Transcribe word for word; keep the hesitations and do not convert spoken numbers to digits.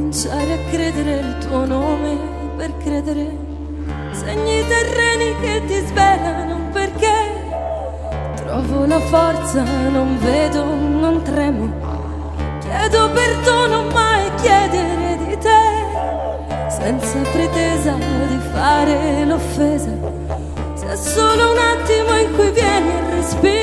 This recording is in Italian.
cominciare a credere il tuo nome per credere, segni terreni che ti svelano perché trovo la forza, non vedo, non tremo, chiedo perdono mai chiedere di te, senza pretesa di fare l'offesa, se è solo un attimo in cui vieni a respirare